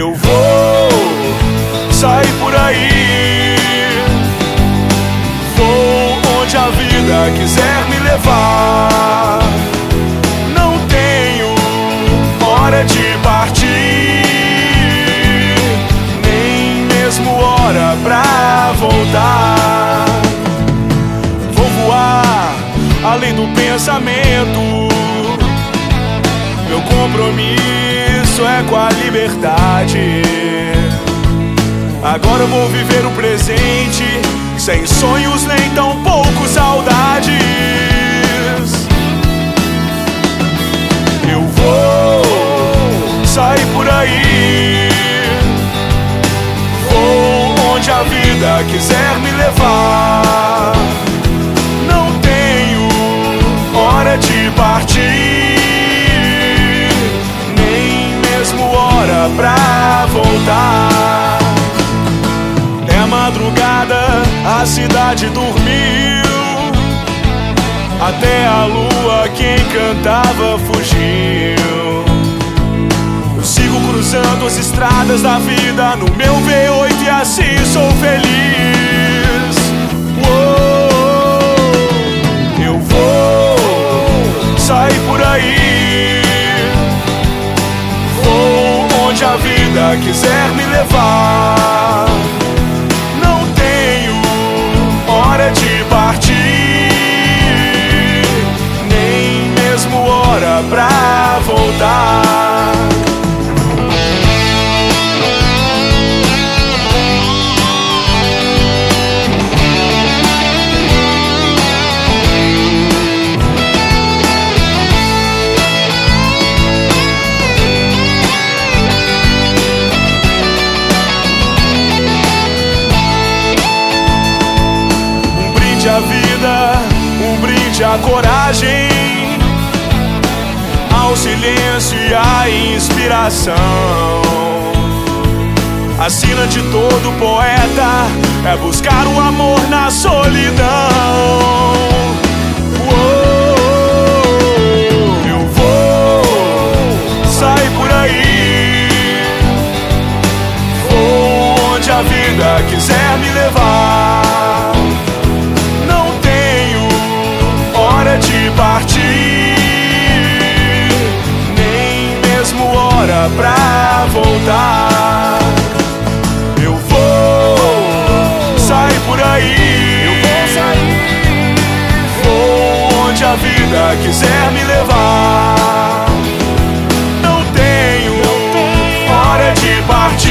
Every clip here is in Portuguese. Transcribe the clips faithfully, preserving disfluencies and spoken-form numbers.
Eu vou sair por aí, vou onde a vida quiser me levar. Não tenho hora de partir, nem mesmo hora pra voltar. Vou voar além do pensamento, meu compromisso é com a liberdade. Agora eu vou viver o presente, sem sonhos nem tão pouco saudades. Eu vou sair por aí, vou onde a vida quiser me levar. Não tenho hora de partir, nem mesmo hora pra voltar. É madrugada, a cidade dormiu, até a lua quem cantava fugiu. Eu sigo cruzando as estradas da vida no meu V oito e assim sou feliz. Uou, eu vou sair por aí, vou onde a vida quiser me levar. Não tenho hora de partir, nem mesmo hora pra voltar. A vida, um brinde à coragem, ao silêncio e à inspiração. A sina de todo poeta é buscar o amor na solidão. Uou, eu vou sair por aí, vou onde a vida quiser me levar. De partir, nem mesmo hora pra voltar. Eu vou sair por aí, eu vou sair, vou onde a vida quiser me levar. Não tenho, não tenho hora de partir,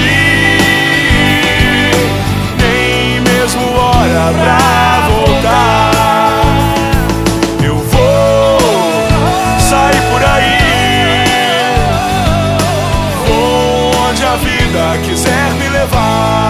nem mesmo hora pra voltar. Quiser me levar.